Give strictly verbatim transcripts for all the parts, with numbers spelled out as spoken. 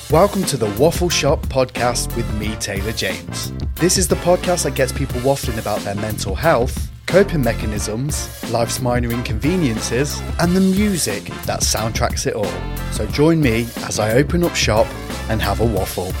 Welcome to the Waffle Shop podcast with me, Taylor James. This is the podcast that gets people waffling about their mental health, coping mechanisms, life's minor inconveniences, and the music that soundtracks it all. So join me as I open up shop and have a waffle.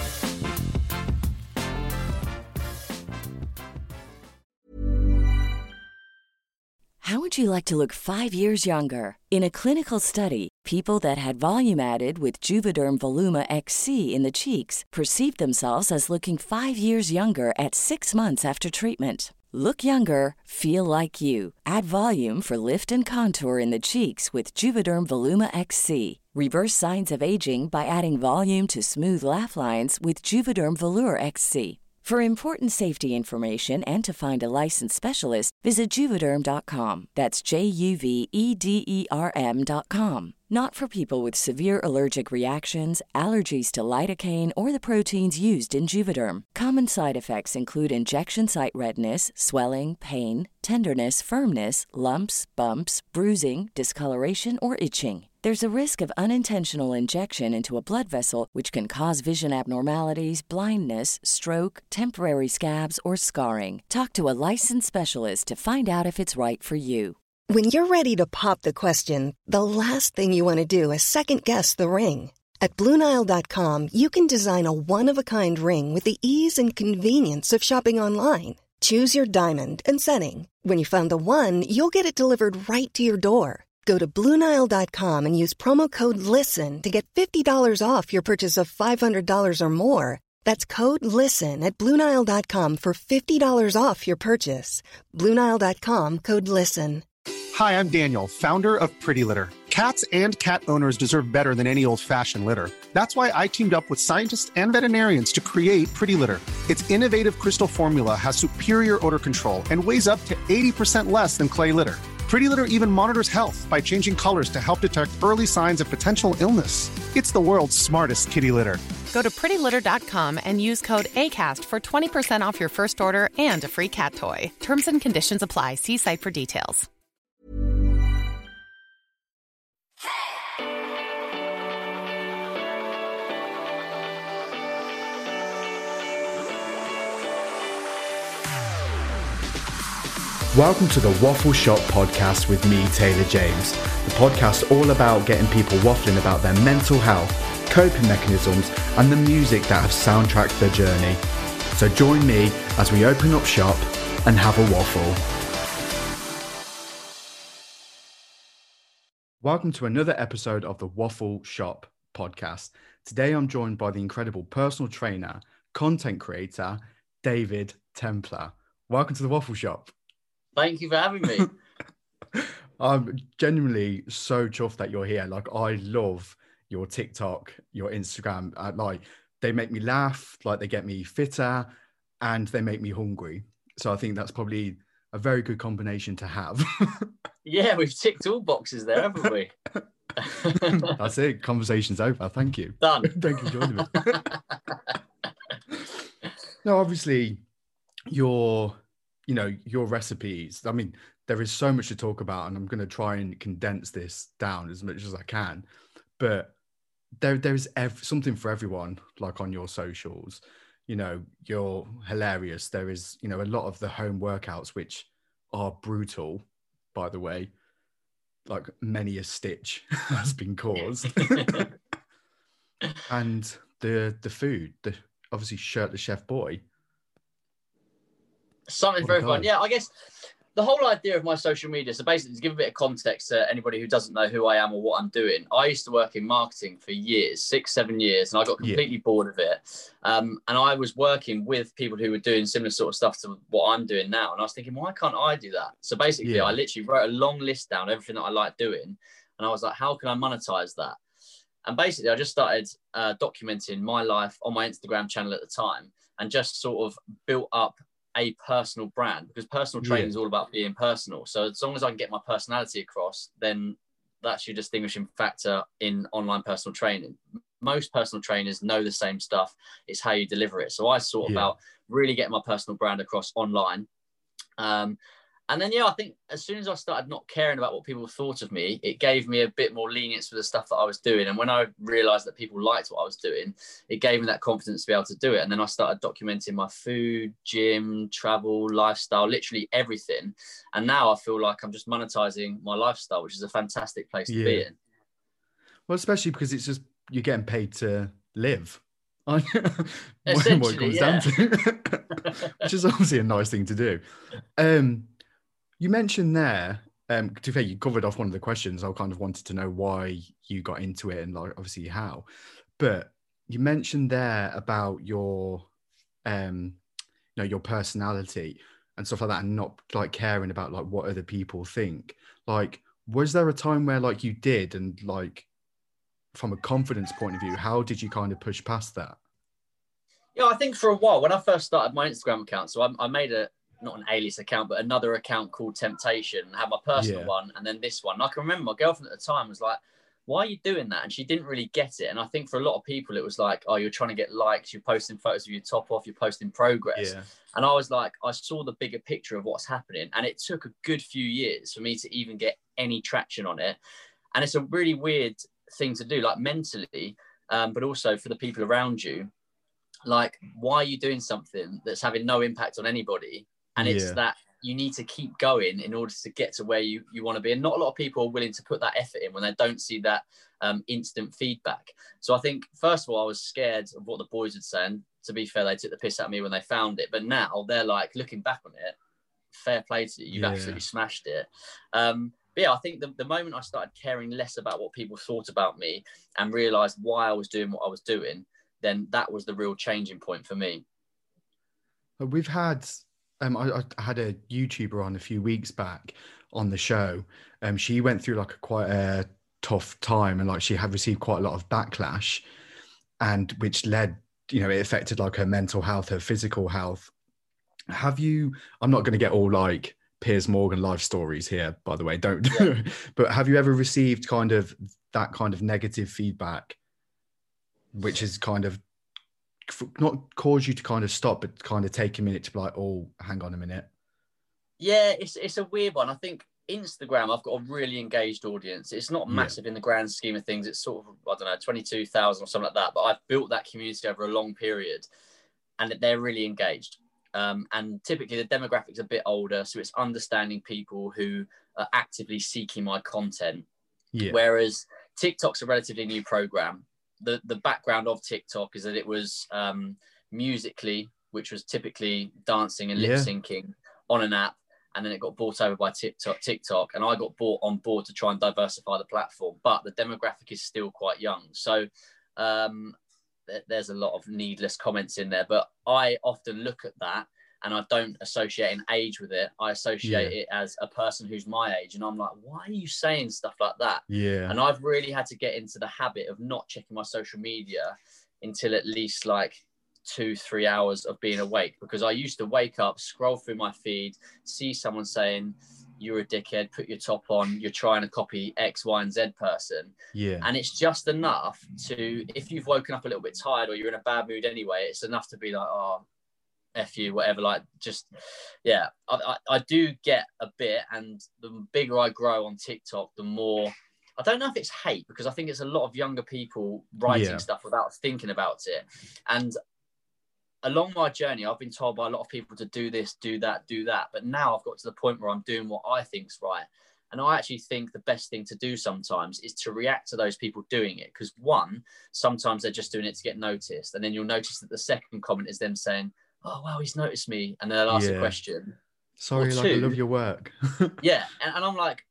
How would you like to look five years younger? In a clinical study, people that had volume added with Juvederm Voluma X C in the cheeks perceived themselves as looking five years younger at six months after treatment. Look younger, feel like you. Add volume for lift and contour in the cheeks with Juvederm Voluma X C. Reverse signs of aging by adding volume to smooth laugh lines with Juvederm Volure X C. For important safety information and to find a licensed specialist, visit Juvederm dot com. That's J U V E D E R M dot com. Not for people with severe allergic reactions, allergies to lidocaine, or the proteins used in Juvederm. Common side effects include injection site redness, swelling, pain, tenderness, firmness, lumps, bumps, bruising, discoloration, or itching. There's a risk of unintentional injection into a blood vessel, which can cause vision abnormalities, blindness, stroke, temporary scabs, or scarring. Talk to a licensed specialist to find out if it's right for you. When you're ready to pop the question, the last thing you want to do is second-guess the ring. At Blue Nile dot com, you can design a one-of-a-kind ring with the ease and convenience of shopping online. Choose your diamond and setting. When you find the one, you'll get it delivered right to your door. Go to Blue Nile dot com and use promo code LISTEN to get fifty dollars off your purchase of five hundred dollars or more. That's code LISTEN at Blue Nile dot com for fifty dollars off your purchase. Blue Nile dot com, code LISTEN. Hi, I'm Daniel, founder of Pretty Litter. Cats and cat owners deserve better than any old-fashioned litter. That's why I teamed up with scientists and veterinarians to create Pretty Litter. Its innovative crystal formula has superior odor control and weighs up to eighty percent less than clay litter. Pretty Litter even monitors health by changing colors to help detect early signs of potential illness. It's the world's smartest kitty litter. Go to pretty litter dot com and use code ACAST for twenty percent off your first order and a free cat toy. Terms and conditions apply. See site for details. Welcome to the Waffle Shop podcast with me, Taylor James. The podcast all about getting people waffling about their mental health, coping mechanisms, and the music that have soundtracked their journey. So join me as we open up shop and have a waffle. Welcome to another episode of the Waffle Shop podcast. Today I'm joined by the incredible personal trainer, content creator, David Templar. Welcome to the Waffle Shop. Thank you for having me. I'm genuinely so chuffed that you're here. Like, I love your TikTok, your Instagram. Uh, like, they make me laugh, like they get me fitter, and they make me hungry. So I think that's probably a very good combination to have. Yeah, we've ticked all boxes there, haven't we? That's it. Conversation's over. Thank you. Done. Thank you for joining me. No, obviously, your, you know, your recipes. I mean, there is so much to talk about, and I'm going to try and condense this down as much as I can. But there, there is ev- something for everyone. Like on your socials, you know, you're hilarious. There is, you know, a lot of the home workouts which are brutal, by the way. Like many a stitch has been caused. And the the food, the obviously shirtless chef boy. Something for everyone. Yeah, I guess the whole idea of my social media, so basically to give a bit of context to anybody who doesn't know who I am or what I'm doing, I used to work in marketing for years, six, seven years, and I got completely yeah. bored of it. Um, and I was working with people who were doing similar sort of stuff to what I'm doing now. And I was thinking, why can't I do that? So basically, yeah. I literally wrote a long list down, everything that I like doing. And I was like, how can I monetize that? And basically, I just started uh, documenting my life on my Instagram channel at the time and just sort of built up a personal brand, because personal training yeah. is all about being personal. So as long as I can get my personality across, then that's your distinguishing factor in online personal training. Most personal trainers know the same stuff. It's how you deliver it. So I thought yeah. about really getting my personal brand across online. Um, And then, yeah, I think as soon as I started not caring about what people thought of me, it gave me a bit more lenience for the stuff that I was doing. And when I realized that people liked what I was doing, it gave me that confidence to be able to do it. And then I started documenting my food, gym, travel, lifestyle, literally everything. And now I feel like I'm just monetizing my lifestyle, which is a fantastic place to yeah. be in. Well, especially because it's just, you're getting paid to live. what Essentially, it comes yeah. down to, which is obviously a nice thing to do. Um, You mentioned there, um, to be fair, you covered off one of the questions. I kind of wanted to know why you got into it and like obviously how. But you mentioned there about your, um, you know, your personality and stuff like that, and not like caring about like what other people think. Like, was there a time where like you did, and like from a confidence point of view, how did you kind of push past that? Yeah, I think for a while when I first started my Instagram account, so I, I made a. not an alias account, but another account called Temptation, and had my personal yeah. one and then this one. And I can remember my girlfriend at the time was like, why are you doing that? And she didn't really get it. And I think for a lot of people, it was like, oh, you're trying to get likes, you're posting photos of your top off, you're posting progress. Yeah. And I was like, I saw the bigger picture of what's happening. And it took a good few years for me to even get any traction on it. And it's a really weird thing to do, like mentally, um, but also for the people around you. Like, why are you doing something that's having no impact on anybody? And it's yeah. that you need to keep going in order to get to where you, you want to be. And not a lot of people are willing to put that effort in when they don't see that um, instant feedback. So I think, first of all, I was scared of what the boys would say. And to be fair, they took the piss out of me when they found it. But now they're like, looking back on it, fair play to you. You've yeah. absolutely smashed it. Um, but yeah, I think the, the moment I started caring less about what people thought about me and realised why I was doing what I was doing, then that was the real changing point for me. We've had... Um, I, I had a YouTuber on a few weeks back on the show. Um, she went through like a quite a tough time, and like she had received quite a lot of backlash, and which led, you know, it affected like her mental health, her physical health. Have you? I'm not going to get all like Piers Morgan life stories here, by the way. Don't. Yeah. But have you ever received kind of that kind of negative feedback, which is kind of not cause you to kind of stop, but kind of take a minute to be like, oh, hang on a minute? Yeah, it's it's a weird one. I think Instagram, I've got a really engaged audience. It's not massive yeah. in the grand scheme of things. It's sort of, I don't know, twenty-two thousand or something like that. But I've built that community over a long period, and they're really engaged. Um, and typically the demographic's a bit older, so it's understanding people who are actively seeking my content. Yeah. Whereas TikTok's a relatively new program. The the background of TikTok is that it was um, Musical.ly, which was typically dancing and lip syncing yeah. on an app, and then it got bought over by TikTok. TikTok, and I got brought on board to try and diversify the platform. But the demographic is still quite young, so um, th- there's a lot of needless comments in there. But I often look at that, and I don't associate an age with it. I associate yeah. it as a person who's my age. And I'm like, why are you saying stuff like that? Yeah. And I've really had to get into the habit of not checking my social media until at least like two, three hours of being awake. Because I used to wake up, scroll through my feed, see someone saying, you're a dickhead, put your top on, you're trying to copy X, Y, and Z person. Yeah. And it's just enough to, if you've woken up a little bit tired or you're in a bad mood anyway, it's enough to be like, oh, F you, whatever, like just, yeah, I, I, I do get a bit, and the bigger I grow on TikTok, the more, I don't know if it's hate, because I think it's a lot of younger people writing yeah. stuff without thinking about it. And along my journey, I've been told by a lot of people to do this, do that, do that. But now I've got to the point where I'm doing what I think's right. And I actually think the best thing to do sometimes is to react to those people doing it. Because one, sometimes they're just doing it to get noticed. And then you'll notice that the second comment is them saying, oh, wow, he's noticed me. And then they'll ask yeah. a question. Sorry, like, I love your work. yeah. And, and I'm like,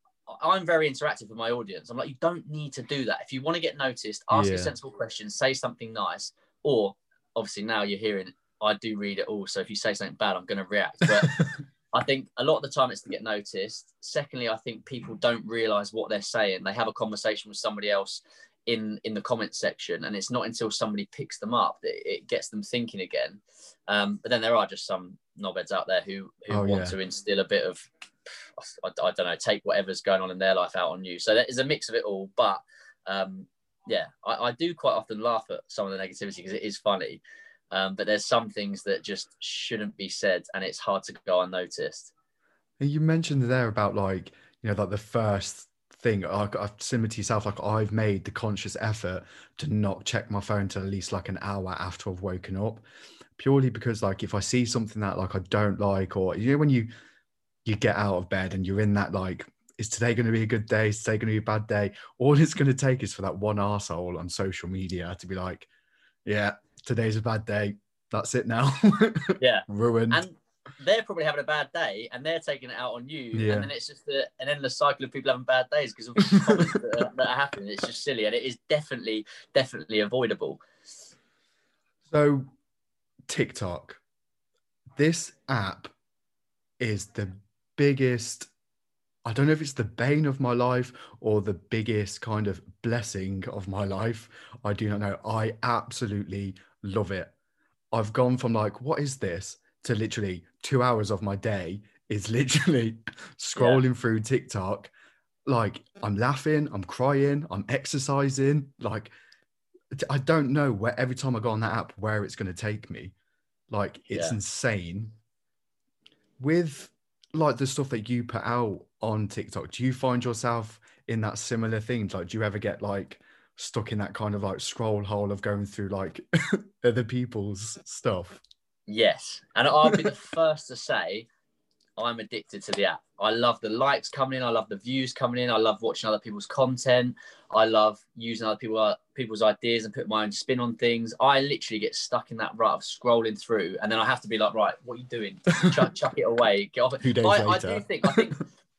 I'm very interactive with my audience. I'm like, you don't need to do that. If you want to get noticed, ask yeah. a sensible question, say something nice. Or obviously now you're hearing, I do read it all. So if you say something bad, I'm going to react. But I think a lot of the time it's to get noticed. Secondly, I think people don't realize what they're saying. They have a conversation with somebody else in in the comment section, and it's not until somebody picks them up that it gets them thinking again. Um, but then there are just some knobheads out there who who oh, want yeah. to instill a bit of, I, I don't know, take whatever's going on in their life out on you. So there is a mix of it all. But um, yeah, I, I do quite often laugh at some of the negativity because it is funny. Um, but there's some things that just shouldn't be said, and it's hard to go unnoticed. And you mentioned there about like, you know, like the first thing, like I've similar to yourself, like I've made the conscious effort to not check my phone till at least like an hour after I've woken up, purely because like if I see something that like I don't like, or you know when you you get out of bed and you're in that like, is today going to be a good day? Is today going to be a bad day? All it's going to take is for that one arsehole on social media to be like, yeah, today's a bad day. That's it now. Yeah. Ruined. And they're probably having a bad day and they're taking it out on you. Yeah. And then it's just a, an endless cycle of people having bad days because of the comments that, are, that are happening. It's just silly. And it is definitely, definitely avoidable. So TikTok, this app is the biggest, I don't know if it's the bane of my life or the biggest kind of blessing of my life. I do not know. I absolutely love it. I've gone from like, what is this? To literally two hours of my day is literally scrolling yeah. through TikTok. Like I'm laughing, I'm crying, I'm exercising. Like I don't know where every time I go on that app, where it's going to take me. Like it's yeah. insane. With like the stuff that you put out on TikTok, do you find yourself in that similar thing? Like, do you ever get like stuck in that kind of like scroll hole of going through like other people's stuff? Yes. And I'll be the first to say I'm addicted to the app. I love the likes coming in. I love the views coming in. I love watching other people's content. I love using other people, people's ideas and put my own spin on things. I literally get stuck in that rut of scrolling through. And then I have to be like, right, what are you doing? Chuck, chuck it away. Get off it. Two days I, later. I do think, I think,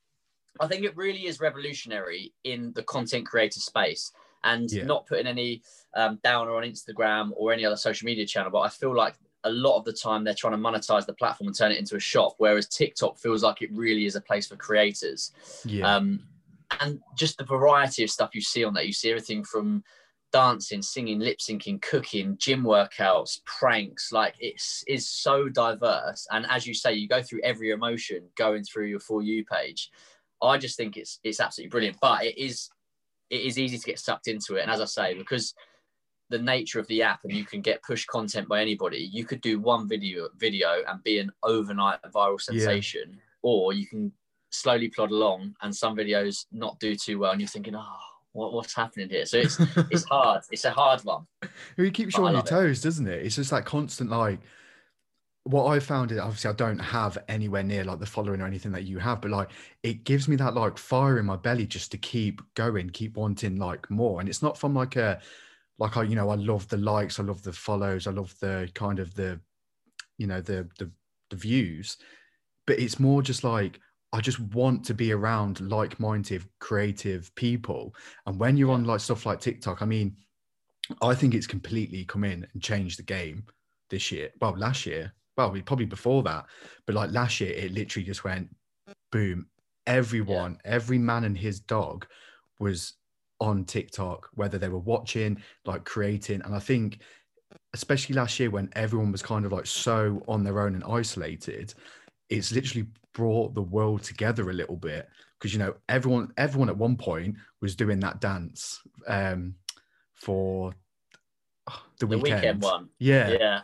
I think it really is revolutionary in the content creator space. And yeah. not putting any um, downer on Instagram or any other social media channel, but I feel like a lot of the time they're trying to monetize the platform and turn it into a shop, whereas TikTok feels like it really is a place for creators. Yeah. Um, and just the variety of stuff you see on that. You see everything from dancing, singing, lip syncing, cooking, gym workouts, pranks. Like it's is so diverse. And as you say, you go through every emotion going through your For You page. I just think it's it's absolutely brilliant. But it is it is easy to get sucked into it. And as I say, because the nature of the app and you can get push content by anybody, you could do one video video and be an overnight viral sensation, yeah. or you can slowly plod along and some videos not do too well and you're thinking, oh, what, what's happening here? So it's it's hard. It's a hard one. It keeps you on your toes, it. doesn't it? It's just like constant, like what I found is obviously I don't have anywhere near like the following or anything that you have, but like it gives me that like fire in my belly just to keep going, keep wanting like more. And it's not from like a Like I, you know, I love the likes, I love the follows, I love the kind of the, you know, the the the views, but it's more just like I just want to be around like-minded, creative people. And when you're on like stuff like TikTok, I mean, I think it's completely come in and changed the game this year. Well, last year, well, probably before that, but like last year, it literally just went boom. Everyone, yeah. every man and his dog was on TikTok, whether they were watching, like creating. And I think especially last year when everyone was kind of like so on their own and isolated, it's literally brought the world together a little bit, because, you know, everyone, everyone at one point was doing that dance um, for the, the weekend. weekend one. Yeah. Yeah.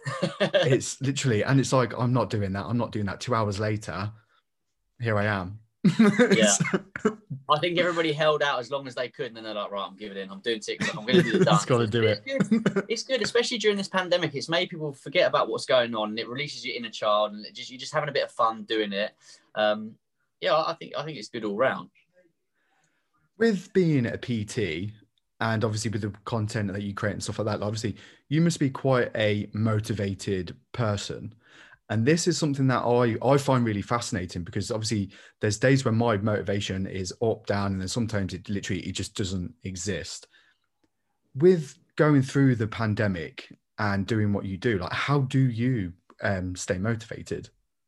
It's literally, and it's like, I'm not doing that. I'm not doing that. Two hours later, here I am. Yeah. I think everybody held out as long as they could, and then they're like, right, I'm giving in. I'm doing TikTok. I'm going to do the dance. It's got to do it. It's good. It's good, especially during this pandemic. It's made people forget about what's going on, and it releases your inner child, and it just you're just having a bit of fun doing it. Um, yeah, I think I think it's good all round. With being a P T, and obviously with the content that you create and stuff like that, obviously you must be quite a motivated person. And this is something that I, I find really fascinating, because obviously there's days when my motivation is up, down, and then sometimes it literally, it just doesn't exist. With going through the pandemic and doing what you do, like how do you um, stay motivated?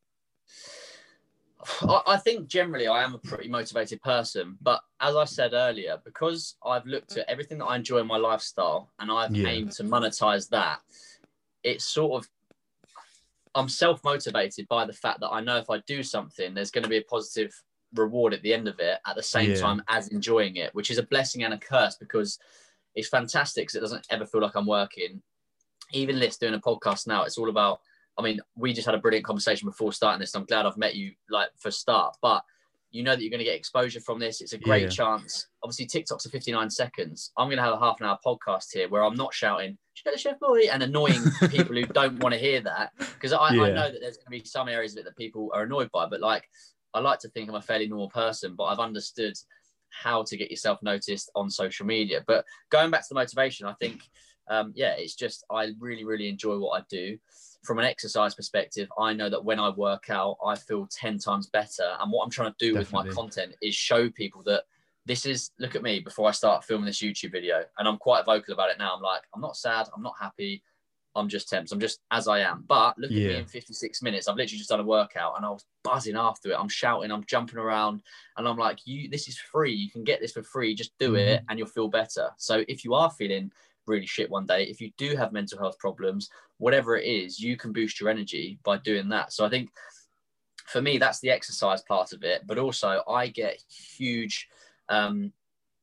I think generally I am a pretty motivated person, but as I said earlier, because I've looked at everything that I enjoy in my lifestyle and I've yeah. aimed to monetize that, it's sort of, I'm self-motivated by the fact that I know if I do something, there's going to be a positive reward at the end of it at the same yeah. time as enjoying it, which is a blessing and a curse, because it's fantastic because it doesn't ever feel like I'm working. Even this, doing a podcast now, it's all about I mean, we just had a brilliant conversation before starting this. I'm glad I've met you like for start, but you know that you're going to get exposure from this. It's a great yeah. chance. Obviously, TikTok's are fifty-nine seconds. I'm going to have a half an hour podcast here where I'm not shouting, "Chef, chef boy," and annoying people who don't want to hear that. Because I, yeah. I know that there's going to be some areas of it that people are annoyed by. But like, I like to think I'm a fairly normal person, but I've understood how to get yourself noticed on social media. But going back to the motivation, I think, um, yeah, it's just, I really, really enjoy what I do. From an exercise perspective, I know that when I work out, I feel ten times better. And what I'm trying to do Definitely. with my content is show people that this is, look at me before I start filming this YouTube video. And I'm quite vocal about it now. I'm like, I'm not sad. I'm not happy. I'm just tense. I'm just as I am. But look yeah. at me in fifty-six minutes. I've literally just done a workout and I was buzzing after it. I'm shouting, I'm jumping around. And I'm like, you, this is free. You can get this for free. Just do mm-hmm. it and you'll feel better. So if you are feeling really shit one day, if you do have mental health problems, whatever it is, you can boost your energy by doing that. So I think for me, that's the exercise part of it. But also I get huge, um,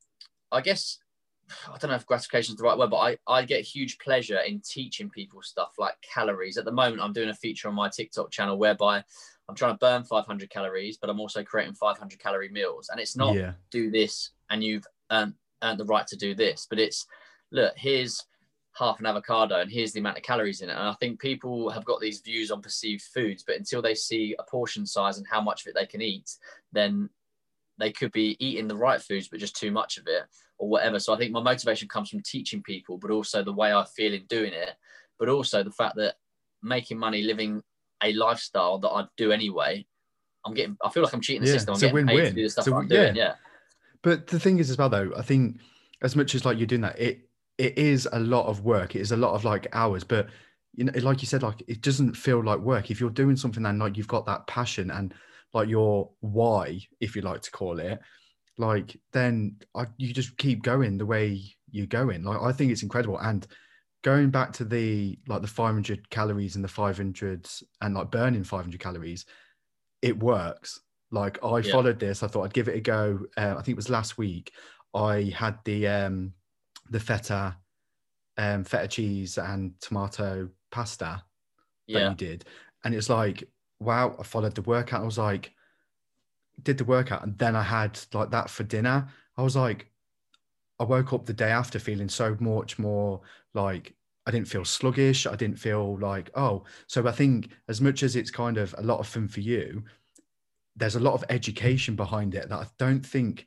I guess, I don't know if gratification is the right word, but I, I get huge pleasure in teaching people stuff like calories. At the moment, I'm doing a feature on my TikTok channel whereby I'm trying to burn five hundred calories, but I'm also creating five hundred calorie meals. And it's not yeah. do this and you've earned, earned the right to do this, but it's, look, here's half an avocado and here's the amount of calories in it. And I think people have got these views on perceived foods, but until they see a portion size and how much of it they can eat, then they could be eating the right foods, but just too much of it or whatever. So I think my motivation comes from teaching people, but also the way I feel in doing it, but also the fact that making money, living a lifestyle that I do anyway, I'm getting, I feel like I'm cheating the yeah, system. I'm getting win-win. paid to do the stuff so, I'm doing. Yeah. yeah. But the thing is as well, though, I think as much as like you're doing that, it, it is a lot of work. It is a lot of like hours, but you know, like you said, like it doesn't feel like work. If you're doing something and like you've got that passion and like your why, if you like to call it, like then I, you just keep going the way you're going. Like I think it's incredible. And going back to the like the five hundred calories and the five hundreds and like burning five hundred calories, it works. Like I yeah. followed this. I thought I'd give it a go. Uh, I think it was last week. I had the um the feta, um, feta cheese and tomato pasta that yeah. you did. And it's like, wow, I followed the workout. I was like, did the workout. And then I had like that for dinner. I was like, I woke up the day after feeling so much more like, I didn't feel sluggish. I didn't feel like, oh, so I think as much as it's kind of a lot of fun for you, there's a lot of education behind it that I don't think,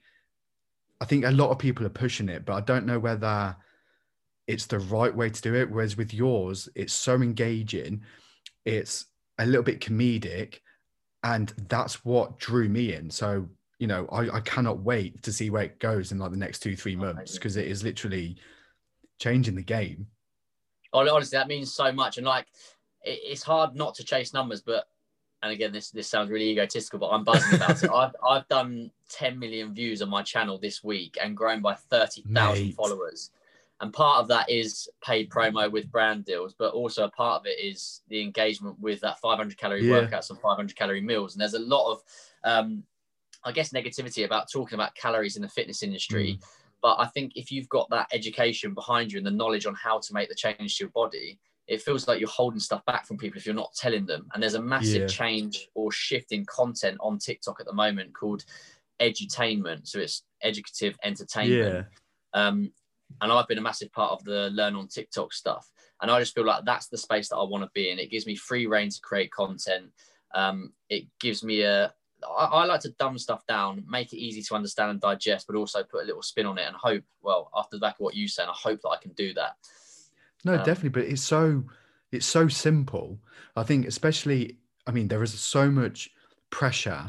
I think a lot of people are pushing it, but I don't know whether it's the right way to do it. Whereas with yours, it's so engaging. It's a little bit comedic. And that's what drew me in. So, you know, I, I cannot wait to see where it goes in like the next two, three months, because it is literally changing the game. Honestly, that means so much. And like, it, it's hard not to chase numbers, but and again, this this sounds really egotistical, but I'm buzzing about it. I've I've done ten million views on my channel this week and grown by thirty thousand followers. And part of that is paid promo with brand deals, but also a part of it is the engagement with that five hundred calorie yeah. workouts and five hundred calorie meals. And there's a lot of, um, I guess, negativity about talking about calories in the fitness industry. Mm. But I think if you've got that education behind you and the knowledge on how to make the change to your body, it feels like you're holding stuff back from people if you're not telling them. And there's a massive yeah. change or shift in content on TikTok at the moment called edutainment. So it's educative entertainment. Yeah. Um, and I've been a massive part of the Learn on TikTok stuff. And I just feel like that's the space that I want to be in. It gives me free reign to create content. Um, it gives me a, I, I like to dumb stuff down, make it easy to understand and digest, but also put a little spin on it and hope, well, after the back of what you said, I hope that I can do that. No, um, definitely. But it's so, it's so simple. I think especially, I mean, there is so much pressure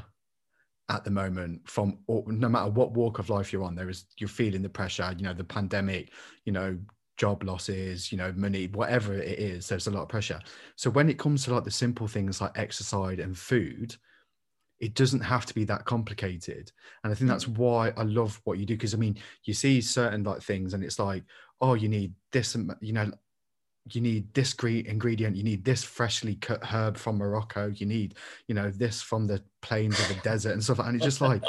at the moment from no matter what walk of life you're on, there is, you're feeling the pressure, you know, the pandemic, you know, job losses, you know, money, whatever it is, there's a lot of pressure. So when it comes to like the simple things like exercise and food, it doesn't have to be that complicated. And I think that's why I love what you do. Because I mean, you see certain like things and it's like, oh, you need this, you know, you need this great ingredient, you need this freshly cut herb from Morocco, you need, you know, this from the plains of the desert and stuff. And it's just like,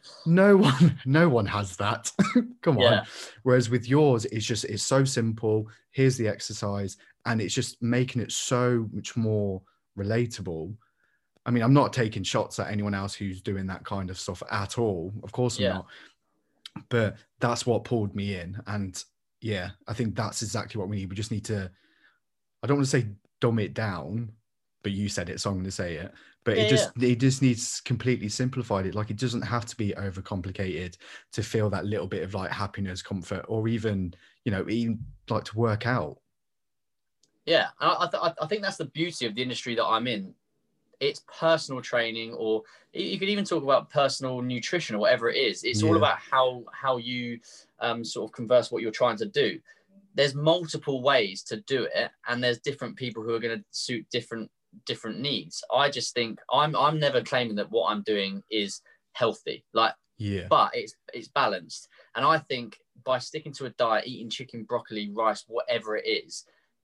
no one, no one has that. Come yeah. on. Whereas with yours, it's just, it's so simple. Here's the exercise. And it's just making it so much more relatable. I mean, I'm not taking shots at anyone else who's doing that kind of stuff at all. Of course I'm yeah. not. But that's what pulled me in. And yeah, I think that's exactly what we need. We just need to, I don't want to say dumb it down, but you said it, so I'm going to say it. But yeah, it just yeah. it just needs completely simplified. It like it doesn't have to be overcomplicated to feel that little bit of like happiness, comfort, or even, you know, even like to work out. Yeah, I, th- I think that's the beauty of the industry that I'm in. It's personal training, or you could even talk about personal nutrition or whatever it is. It's yeah. all about how how you um, sort of converse what you're trying to do. There's multiple ways to do it, and there's different people who are going to suit different different needs. I just think I'm I'm never claiming that what I'm doing is healthy, like yeah, but it's it's balanced. And I think by sticking to a diet, eating chicken, broccoli, rice, whatever it is,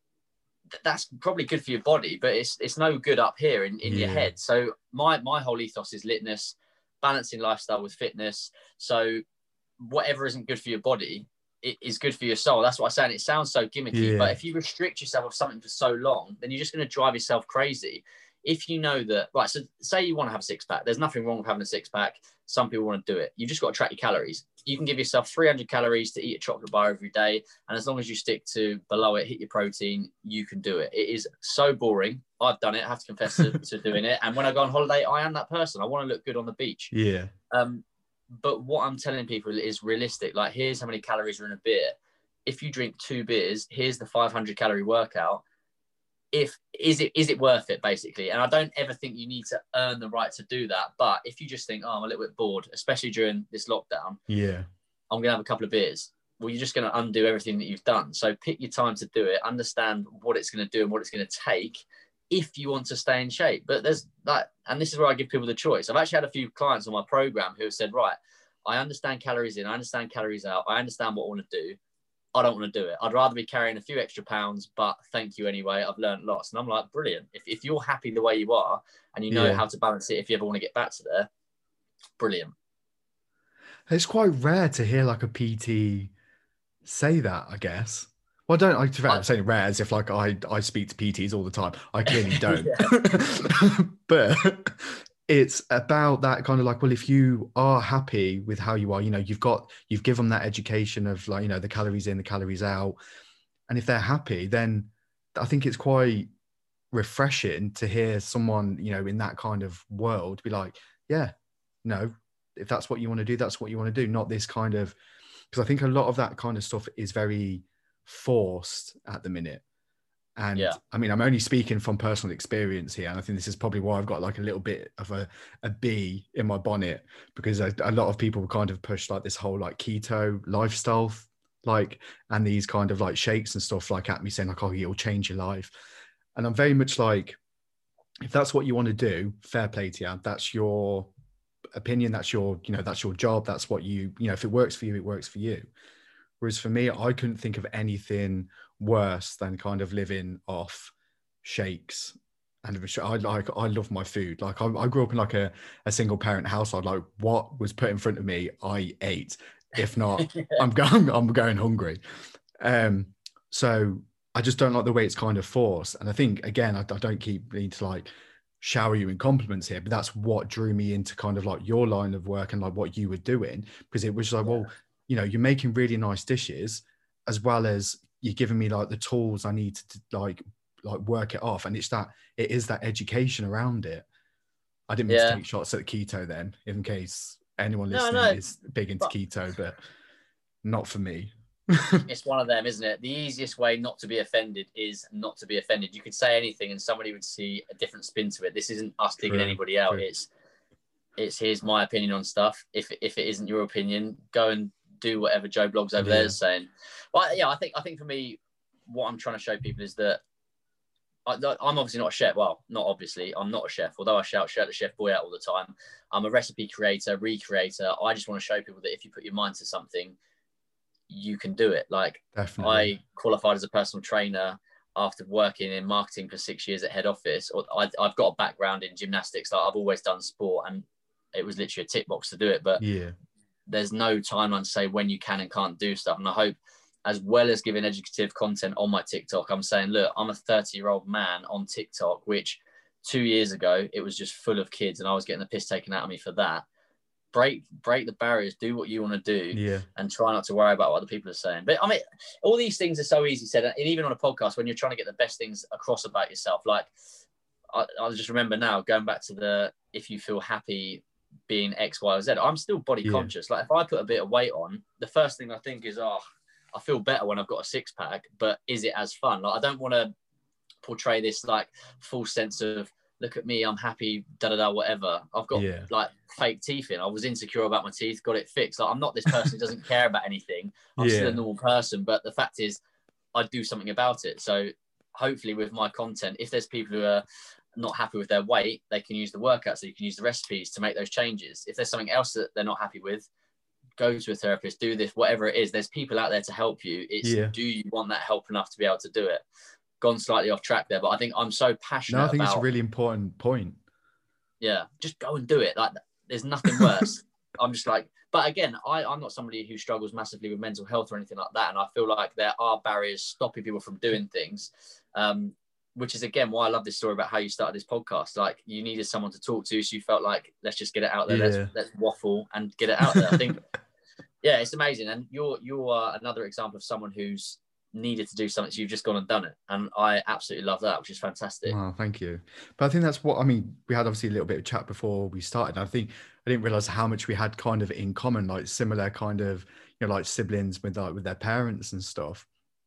that's probably good for your body, but it's it's no good up here in, in yeah. your head. So my my whole ethos is litness, balancing lifestyle with fitness. So whatever isn't good for your body, it is good for your soul. That's what I'm saying. It sounds so gimmicky, yeah. but if you restrict yourself of something for so long, then you're just going to drive yourself crazy. If you know that, right, so say you want to have a six pack, there's nothing wrong with having a six pack. Some people want to do it. You've just got to track your calories. You can give yourself three hundred calories to eat a chocolate bar every day. And as long as you stick to below it, hit your protein, you can do it. It is so boring. I've done it. I have to confess to, to doing it. And when I go on holiday, I am that person. I want to look good on the beach. Yeah. Um, but what I'm telling people is realistic. Like, here's how many calories are in a beer. If you drink two beers, here's the five hundred calorie workout. If is it is it worth it, basically? And I don't ever think you need to earn the right to do that. But if you just think, oh, I'm a little bit bored, especially during this lockdown, yeah, I'm gonna have a couple of beers. Well, you're just gonna undo everything that you've done. So pick your time to do it. Understand what it's gonna do and what it's gonna take if you want to stay in shape. But there's that, and this is where I give people the choice. I've actually had a few clients on my program who have said, right, I understand calories in, I understand calories out, I understand what I want to do. I don't want to do it. I'd rather be carrying a few extra pounds, but thank you anyway. I've learned lots. And I'm like, brilliant. If, if you're happy the way you are and you know yeah. how to balance it, if you ever want to get back to there, brilliant. It's quite rare to hear like a P T say that, I guess. Well, I don't, I, to be fair, I'm saying rare as if like I, I speak to P Ts all the time. I clearly don't. But it's about that kind of like, well, if you are happy with how you are, you know, you've got, you've given them that education of like, you know, the calories in, the calories out. And if they're happy, then I think it's quite refreshing to hear someone, you know, in that kind of world be like, yeah, no, if that's what you want to do, that's what you want to do. Not this kind of, because I think a lot of that kind of stuff is very forced at the minute. And yeah. I mean, I'm only speaking from personal experience here. And I think this is probably why I've got like a little bit of a, a bee in my bonnet, because a, a lot of people kind of push like this whole like keto lifestyle, like, and these kind of like shakes and stuff like at me saying like, oh, it'll change your life. And I'm very much like, if that's what you want to do, fair play to you. That's your opinion. That's your, you know, that's your job. That's what you, you know, if it works for you, it works for you. Whereas for me, I couldn't think of anything worse than kind of living off shakes. And I like, I love my food. Like I, I grew up in like a, a single parent household. Like what was put in front of me, I ate. If not, yeah. I'm going, I'm going hungry. Um, so I just don't like the way it's kind of forced. And I think, again, I, I don't keep need to like shower you in compliments here, but that's what drew me into kind of like your line of work and like what you were doing, because it was like, yeah. well, you know, you're making really nice dishes as well as you're giving me like the tools I need to, to like, like work it off. And it's that, it is that education around it. I didn't mean yeah. to take shots at keto then, in case anyone listening no, no. is big into but, keto, but not for me. It's one of them, isn't it? The easiest way not to be offended is not to be offended. You could say anything and somebody would see a different spin to it. This isn't us digging true, anybody out. True. It's, it's here's my opinion on stuff. If, if it isn't your opinion, go and do whatever Joe Blogs over yeah. there is saying. Well, yeah, I think, I think for me, what I'm trying to show people is that I, I'm obviously not a chef. Well, not obviously, I'm not a chef, although I shout, shout the chef boy out all the time. I'm a recipe creator, recreator. I just want to show people that if you put your mind to something, you can do it. Like Definitely. I qualified as a personal trainer after working in marketing for six years at head office. Or I, I've got a background in gymnastics. Like I've always done sport, and it was literally a tick box to do it. But yeah. there's no timeline to say when you can and can't do stuff. And I hope, as well as giving educative content on my TikTok, I'm saying, look, I'm a thirty year old man on TikTok, which two years ago, it was just full of kids and I was getting the piss taken out of me for that. Break, break the barriers, do what you want to do, yeah. and try not to worry about what other people are saying. But I mean, all these things are so easy said. And even on a podcast, when you're trying to get the best things across about yourself, like I, I just remember now going back to the, if you feel happy being X, Y, or Z, I'm still body yeah. conscious. Like if I put a bit of weight on, the first thing I think is, oh, I feel better when I've got a six pack, but is it as fun? Like I don't want to portray this like full sense of, look at me, I'm happy, da da da, whatever. I've got yeah. like fake teeth in. I was insecure about my teeth, got it fixed. Like I'm not this person who doesn't care about anything. I'm yeah. still a normal person, but the fact is, I do something about it. So hopefully, with my content, if there's people who are not happy with their weight, they can use the workouts, so you can use the recipes to make those changes. If there's something else that they're not happy with, go to a therapist, do this, whatever it is. There's people out there to help you. It's yeah. do you want that help enough to be able to do it? Gone slightly off track there, but I think I'm so passionate No, I think about, it's a really important point. Yeah, just go and do it. Like there's nothing worse. I'm just like, but again, I, I'm not somebody who struggles massively with mental health or anything like that. And I feel like there are barriers stopping people from doing things, um, which is, again, why I love this story about how you started this podcast. Like you needed someone to talk to. So you felt like, let's just get it out there. Yeah. Let's, let's waffle and get it out there. I think, yeah, it's amazing. And you're, you are another example of someone who's needed to do something, so you've just gone and done it, and I absolutely love that, which is fantastic. Oh, thank you. But I think that's what I mean. We had obviously a little bit of chat before we started. I think I didn't realize how much we had kind of in common, like similar kind of, you know, like siblings with like with their parents and stuff.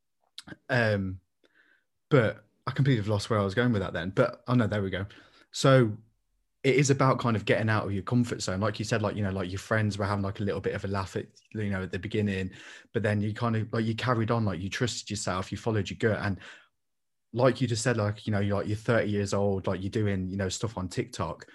Um, but I completely have lost where I was going with that then. But oh no, there we go. So it is about kind of getting out of your comfort zone. Like you said, like, you know, like your friends were having like a little bit of a laugh at, you know, at the beginning, but then you kind of like, you carried on, like you trusted yourself, you followed your gut. And like you just said, like, you know, you're like, you're thirty years old, like you're doing, you know, stuff on TikTok.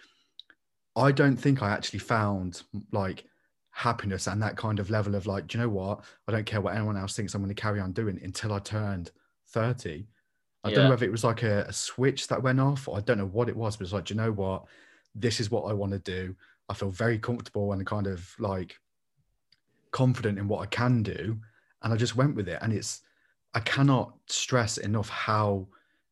I don't think I actually found like happiness and that kind of level of like, do you know what? I don't care what anyone else thinks, I'm going to carry on doing until I turned thirty. I yeah. don't know if it was like a, a switch that went off, or I don't know what it was, but it's like, do you know what? This is what I want to do. I feel very comfortable and kind of like confident in what I can do. And I just went with it. And it's, I cannot stress enough how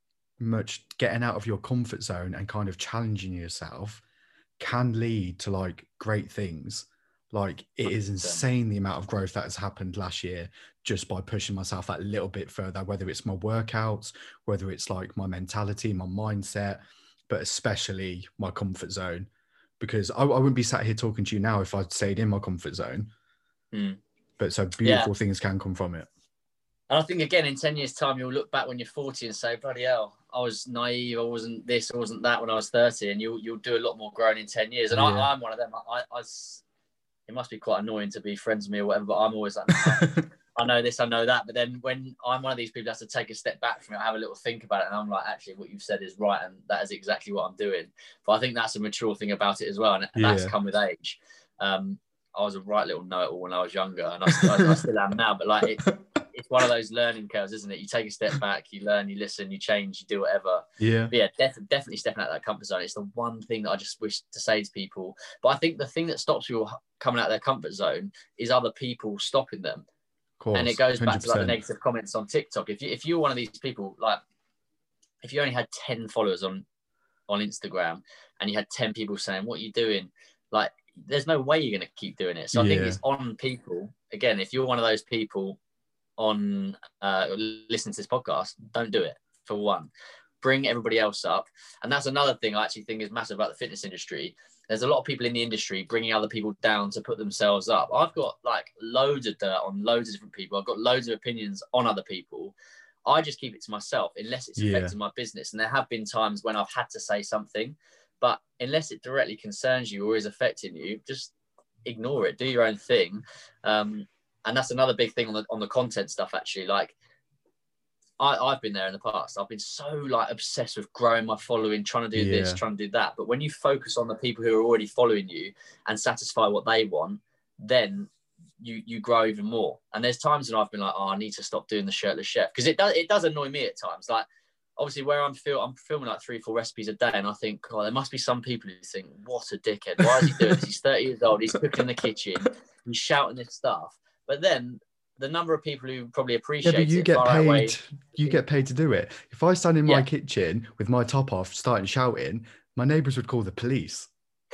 much getting out of your comfort zone and kind of challenging yourself can lead to like great things. Like it is insane the amount of growth that has happened last year just by pushing myself that little bit further, whether it's my workouts, whether it's like my mentality, my mindset, but especially my comfort zone, because I, I wouldn't be sat here talking to you now if I'd stayed in my comfort zone. Mm. But so beautiful yeah. things can come from it. And I think, again, in ten years' time, you'll look back when you're forty and say, bloody hell, I was naive, I wasn't this, I wasn't that when I was thirty, and you'll, you'll do a lot more growing in ten years. And yeah. I, I'm one of them. I, I, it must be quite annoying to be friends with me or whatever, but I'm always like, no, I know this, I know that. But then when I'm one of these people who has to take a step back from it, I have a little think about it, and I'm like, actually, what you've said is right, and that is exactly what I'm doing. But I think that's a mature thing about it as well, and, and yeah. that's come with age. Um, I was a right little know-it-all when I was younger, and I, still, I, I still am now. But like, it, it's one of those learning curves, isn't it? You take a step back, you learn, you listen, you change, you do whatever. Yeah, but yeah, def- definitely stepping out of that comfort zone. It's the one thing that I just wish to say to people. But I think the thing that stops people coming out of their comfort zone is other people stopping them. Course, and it goes back one hundred percent to like the negative comments on TikTok. If you if you're one of these people, like if you only had ten followers on on Instagram and you had ten people saying, "What are you doing?" Like, there's no way you're going to keep doing it. So I yeah. think it's on people. Again, if you're one of those people on uh, listening to this podcast, don't do it. For one, bring everybody else up, and that's another thing I actually think is massive about the fitness industry. There's a lot of people in the industry bringing other people down to put themselves up. I've got like loads of dirt on loads of different people. I've got loads of opinions on other people. I just keep it to myself unless it's yeah. affecting my business. And there have been times when I've had to say something, but unless it directly concerns you or is affecting you, just ignore it. Do your own thing. Um, and that's another big thing on the on the content stuff, actually. Like, I, I've been there in the past. I've been so like obsessed with growing my following, trying to do yeah. this, trying to do that. But when you focus on the people who are already following you and satisfy what they want, then you you grow even more. And there's times when I've been like, oh, I need to stop doing the shirtless chef, because it does it does annoy me at times. Like, obviously, where I'm fil- I'm filming like three, four recipes a day, and I think, oh, there must be some people who think, what a dickhead. Why is he doing this? He's thirty years old. He's cooking in the kitchen. He's shouting this stuff. But then the number of people who probably Yeah, appreciate but you it get far outweigh- paid. You get paid to do it. If I stand in my Yeah. kitchen with my top off, starting shouting, my neighbours would call the police.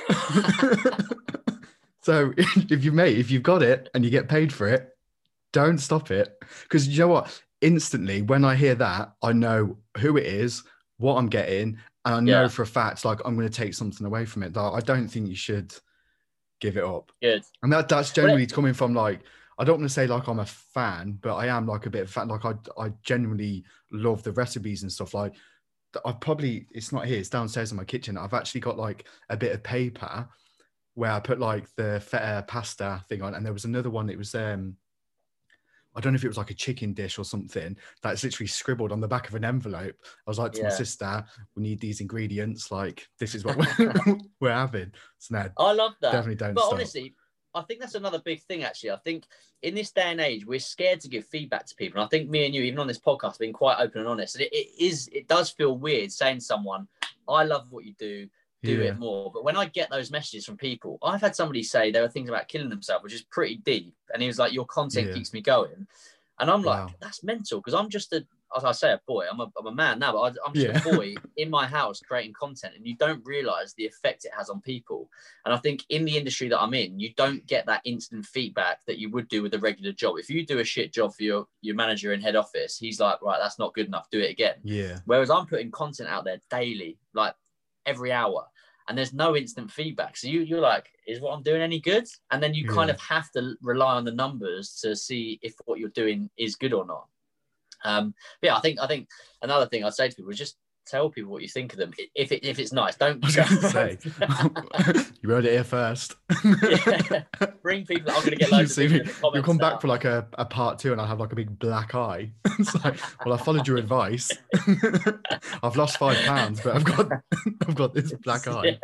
So if you mate, if you've got it and you get paid for it, don't stop it. Because you know what? Instantly, when I hear that, I know who it is, what I'm getting, and I know Yeah. for a fact, like I'm going to take something away from it. I don't think you should give it up. Good. And that that's generally coming from like, I don't want to say like I'm a fan, but I am like a bit of a fan. Like I I genuinely love the recipes and stuff. Like I've probably, it's not here, it's downstairs in my kitchen. I've actually got like a bit of paper where I put like the feta pasta thing on, and there was another one. It was um, I don't know if it was like a chicken dish or something that's literally scribbled on the back of an envelope. I was like to Yeah. my sister, we need these ingredients. Like this is what we're, we're having. So no, I love that. definitely don't But stop. honestly, I think that's another big thing, actually. I think in this day and age, we're scared to give feedback to people. And I think me and you, even on this podcast, have been quite open and honest. And it, it is, it does feel weird saying to someone, I love what you do, do Yeah. it more. But when I get those messages from people, I've had somebody say they were thinking about killing themselves, which is pretty deep. And he was like, your content Yeah. keeps me going. And I'm like, Wow. that's mental, because I'm just a, as I say, a boy. I'm a, I'm a man now, but I, I'm just Yeah. a boy in my house creating content, and you don't realize the effect it has on people. And I think in the industry that I'm in, you don't get that instant feedback that you would do with a regular job. If you do a shit job for your, your manager in head office, he's like, right, that's not good enough, do it again. Yeah. Whereas I'm putting content out there daily, like every hour, and there's no instant feedback. So you, you're like, is what I'm doing any good? And then you kind Yeah. of have to rely on the numbers to see if what you're doing is good or not. Um, but yeah, I think I think another thing I'd say to people is just tell people what you think of them. If it, if it's nice, don't I was going to say, you heard it here first. Yeah. Bring people. I'm going to get You loads of see people me, in the comments. you'll come back now. for like a, a part two and I'll have like a big black eye. It's like, well, I followed your advice. I've lost five pounds, but I've got I've got this black eye.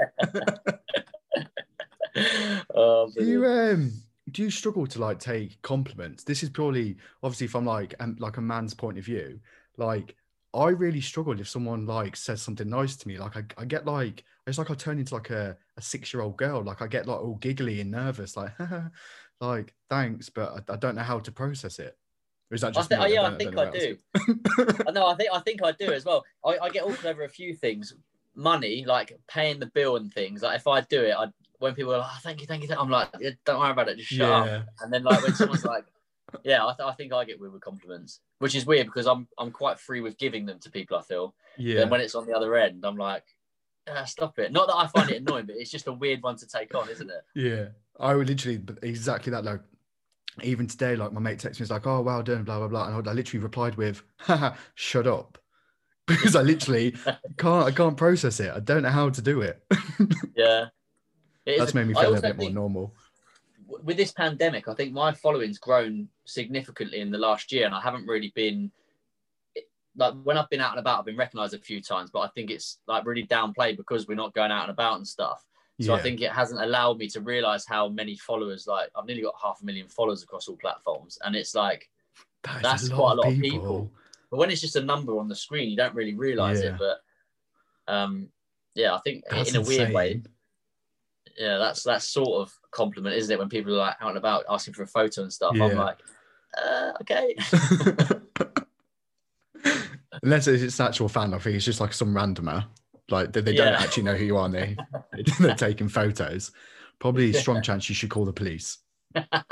Oh, Do you brilliant. um do you struggle to like take compliments? This is purely obviously from like um, like a man's point of view. Like I really struggle if someone like says something nice to me. Like I, I get like it's like I turn into like a, a six year old girl. Like I get like all giggly and nervous. Like like thanks, but I, I don't know how to process it. Or is that I just think, me? oh, yeah, don't- I think don't I know do. what else. I know. I think I think I do as well. I, I get awkward over a few things. Money, like paying the bill and things. Like if I do it, I when people are like, oh, "Thank you, thank you," thank-" I'm like, yeah, "Don't worry about it. Just shut Yeah. up." And then like when someone's like, "Yeah," I, th- I think I get weird with compliments, which is weird because I'm I'm quite free with giving them to people. I feel. Yeah. Then when it's on the other end, I'm like, ah, "Stop it." Not that I find it annoying, but it's just a weird one to take on, isn't it? Yeah, I would literally but exactly that. Like, even today, like my mate texted me, he's like, "Oh, well done," blah blah blah, and I literally replied with, "Haha, shut up," because I literally can't, I can't process it. I don't know how to do it. Yeah. It is- That's made me I feel a also bit more think- normal. with this pandemic, I think my following's grown significantly in the last year, and I haven't really been like when I've been out and about, I've been recognised a few times, but I think it's like really downplayed because we're not going out and about and stuff. So Yeah. I think it hasn't allowed me to realise how many followers. Like I've nearly got half a million followers across all platforms, and it's like That is that's a lot quite a of lot people. of people. But when it's just a number on the screen, you don't really realise Yeah. it. But um, yeah, I think That's in a weird way, insane. yeah, that's that's sort of a compliment, isn't it? When people are like out and about asking for a photo and stuff, I'm Yeah. like, uh, okay. Unless it's an actual fan, I think it's just like some randomer. Like they, they Yeah. don't actually know who you are, and they they're taking photos. Probably a strong chance you should call the police. A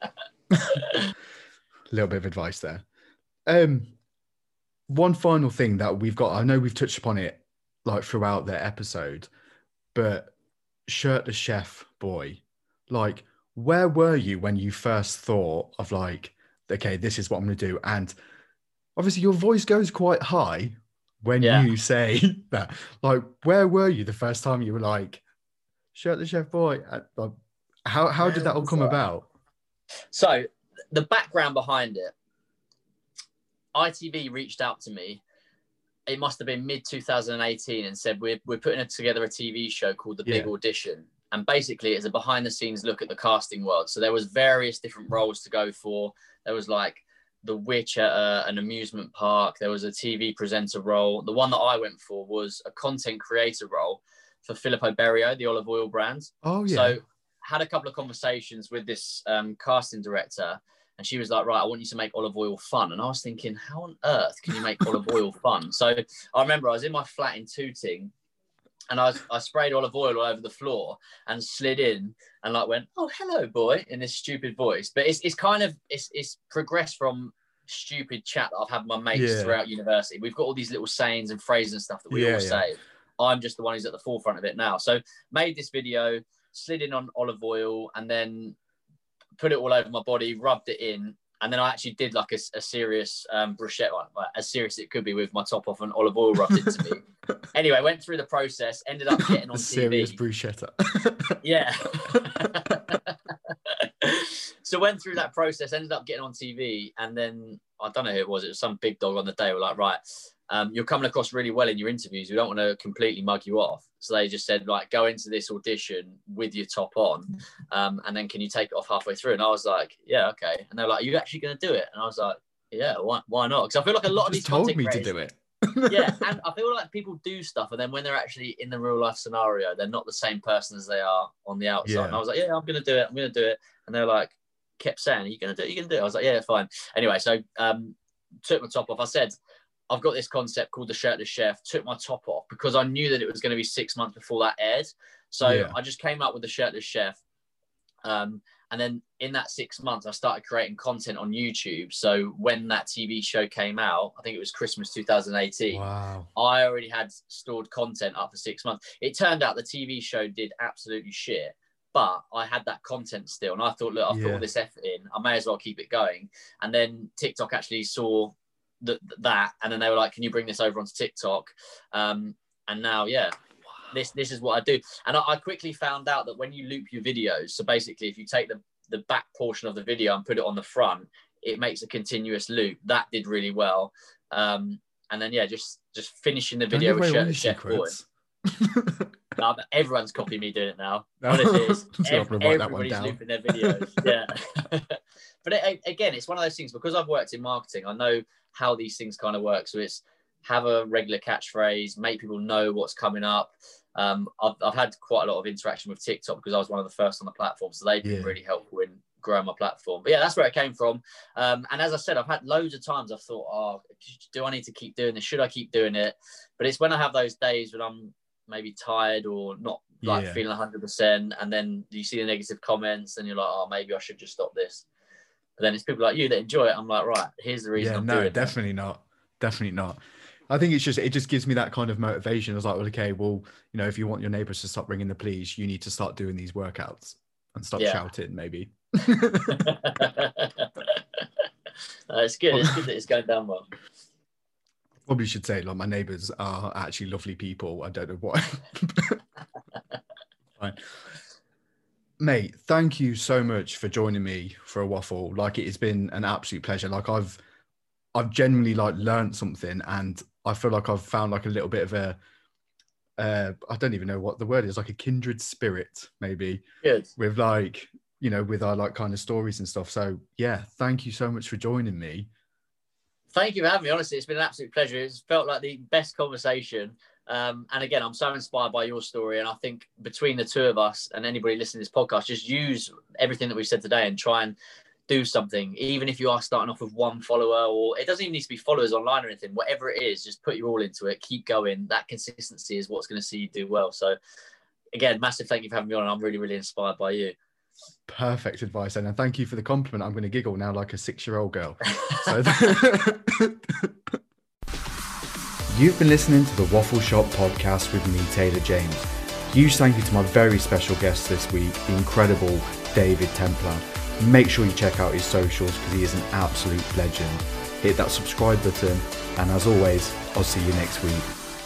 little bit of advice there. Um, one final thing that we've got, I know we've touched upon it like throughout the episode, but Shirtless Chef Boy, like, where were you when you first thought of like, okay, this is what I'm going to do? And obviously your voice goes quite high when Yeah. you say that. Like, where were you the first time you were like, Shirtless Chef Boy? Uh, Like, how, how did that all come about? So the background behind it, I T V reached out to me. It must have been mid two thousand eighteen and said, we're, we're putting together a T V show called The Big Yeah. Audition. And basically it's a behind the scenes look at the casting world. So there was various different roles to go for. There was like the witch at a, an amusement park. There was a T V presenter role. The one that I went for was a content creator role for Filippo Berio, the olive oil brand. Oh, yeah. So had a couple of conversations with this um, casting director, And she was like, right, I want you to make olive oil fun. And I was thinking, how on earth can you make olive oil fun? So I remember I was in my flat in Tooting, and I, I sprayed olive oil all over the floor and slid in and like went, oh, hello, boy, in this stupid voice. But it's it's kind of, it's it's progressed from stupid chat that I've had with my mates yeah. throughout university. We've got all these little sayings and phrases and stuff that we yeah, all yeah. say. I'm just the one who's at the forefront of it now. So made this video, slid in on olive oil, and then put it all over my body, rubbed it in. And then I actually did like a, a serious um, bruschetta one, like, as serious as it could be, with my top off and olive oil rubbed into me. Anyway, went through the process, ended up getting on T V. Serious bruschetta. Yeah. So went through that process, ended up getting on T V, and then I don't know who it was. It was some big dog on the day. We're like, right, um, you're coming across really well in your interviews. We don't want to completely mug you off. So they just said, like, go into this audition with your top on, um, and then can you take it off halfway through? And I was like, yeah, okay. And they're like, are you actually going to do it? And I was like, yeah, why, why not? Because I feel like a lot of these told me creators, to do it. Yeah, and I feel like people do stuff, and then when they're actually in the real life scenario, they're not the same person as they are on the outside. Yeah. And I was like, yeah, I'm going to do it. I'm going to do it. And they're like, kept saying, are you going to do it? Are you going to do it? I was like, yeah, fine. Anyway, so um, took my top off. I said, I've got this concept called the Shirtless Chef, took my top off because I knew that it was going to be six months before that aired. So yeah. I just came up with the Shirtless Chef. Um, and then in that six months, I started creating content on YouTube. So when that T V show came out, I think it was Christmas two thousand eighteen, wow. I already had stored content up for six months. It turned out the T V show did absolutely shit, but I had that content still. And I thought, look, I've yeah. put all this effort in, I may as well keep it going. And then TikTok actually saw th- that, and then they were like, can you bring this over onto TikTok? Um, and now, yeah. This this is what I do. And I, I quickly found out that when you loop your videos, so basically if you take the, the back portion of the video and put it on the front, it makes a continuous loop. That did really well. Um, and then, yeah, just just finishing the video with Shirtless Chef Boy. No, everyone's copying me doing it now. No. What it is, every, everybody's looping their videos. Yeah. But it, again, it's one of those things, because I've worked in marketing, I know how these things kind of work. So it's have a regular catchphrase, make people know what's coming up. Um, I've, I've had quite a lot of interaction with TikTok because I was one of the first on the platform. So they've been yeah. really helpful in growing my platform. But yeah, that's where it came from. Um, and as I said, I've had loads of times I've thought, oh, do I need to keep doing this? Should I keep doing it? But it's when I have those days when I'm maybe tired or not like yeah. feeling one hundred percent. And then you see the negative comments and you're like, oh, maybe I should just stop this. But then it's people like you that enjoy it. I'm like, right, here's the reason yeah, I'm no, doing it. No, definitely not. Definitely not. I think it's just, it just gives me that kind of motivation. I was like, well, okay, well, you know, if you want your neighbors to stop ringing the police, you need to start doing these workouts and stop yeah. shouting, maybe. uh, it's good. It's good that it's going down well. Probably should say, like, my neighbors are actually lovely people. I don't know why. Fine. Mate, thank you so much for joining me for a waffle. Like, it has been an absolute pleasure. Like, I've, I've genuinely like learned something, and I feel like I've found like a little bit of a, uh, I don't even know what the word is, like a kindred spirit, maybe. Yes. With like, you know, with our like kind of stories and stuff. So yeah, thank you so much for joining me. Thank you for having me. Honestly, it's been an absolute pleasure. It's felt like the best conversation. Um, and again, I'm so inspired by your story. And I think between the two of us and anybody listening to this podcast, just use everything that we've said today and try and do something. Even if you are starting off with one follower, or it doesn't even need to be followers online or anything, whatever it is, just put your all into it, keep going. That consistency is what's going to see you do well. So again, massive thank you for having me on. I'm really, really inspired by you. Perfect advice, and thank you for the compliment. I'm going to giggle now like a six-year-old girl. So you've been listening to the Waffle Shop podcast with me, Taylor James. Huge thank you to my very special guest this week, the incredible David Templar. Make sure you check out his socials because he is an absolute legend. Hit that subscribe button, and as always, I'll see you next week.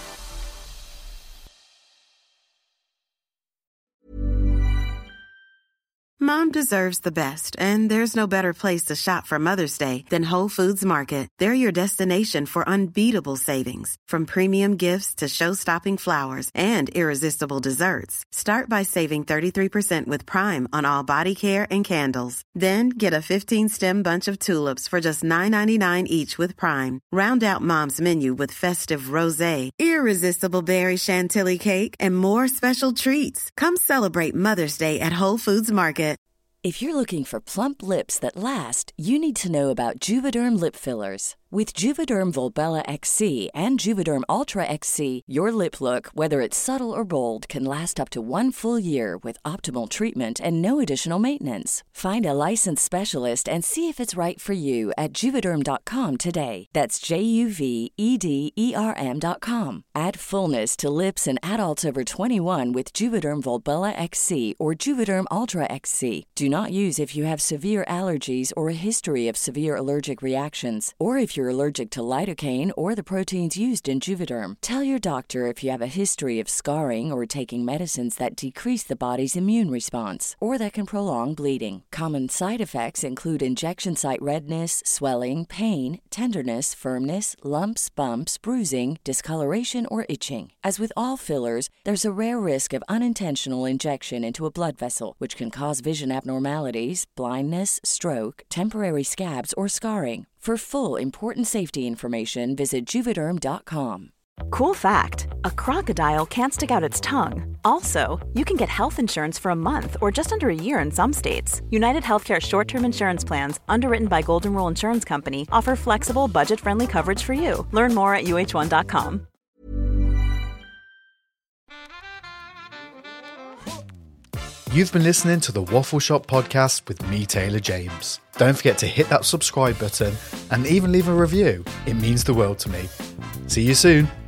Mom deserves the best, and there's no better place to shop for Mother's Day than Whole Foods Market. They're your destination for unbeatable savings, from premium gifts to show-stopping flowers and irresistible desserts. Start by saving thirty-three percent with Prime on all body care and candles. Then get a fifteen-stem bunch of tulips for just nine ninety-nine each with Prime. Round out Mom's menu with festive rosé, irresistible berry chantilly cake, and more special treats. Come celebrate Mother's Day at Whole Foods Market. If you're looking for plump lips that last, you need to know about Juvederm lip fillers. With Juvederm Volbella X C and Juvederm Ultra X C, your lip look, whether it's subtle or bold, can last up to one full year with optimal treatment and no additional maintenance. Find a licensed specialist and see if it's right for you at Juvederm dot com today. That's J U V E D E R M dot com. Add fullness to lips in adults over twenty-one with Juvederm Volbella X C or Juvederm Ultra X C. Do not use if you have severe allergies or a history of severe allergic reactions, or if you're allergic to lidocaine or the proteins used in Juvederm. Tell your doctor if you have a history of scarring or taking medicines that decrease the body's immune response or that can prolong bleeding. Common side effects include injection site redness, swelling, pain, tenderness, firmness, lumps, bumps, bruising, discoloration, or itching. As with all fillers, there's a rare risk of unintentional injection into a blood vessel, which can cause vision abnormalities, blindness, stroke, temporary scabs, or scarring. For full, important safety information, visit Juvederm dot com. Cool fact, a crocodile can't stick out its tongue. Also, you can get health insurance for a month or just under a year in some states. United Healthcare short-term insurance plans, underwritten by Golden Rule Insurance Company, offer flexible, budget-friendly coverage for you. Learn more at U H one dot com. You've been listening to the Waffle Shop podcast with me, Taylor James. Don't forget to hit that subscribe button and even leave a review. It means the world to me. See you soon.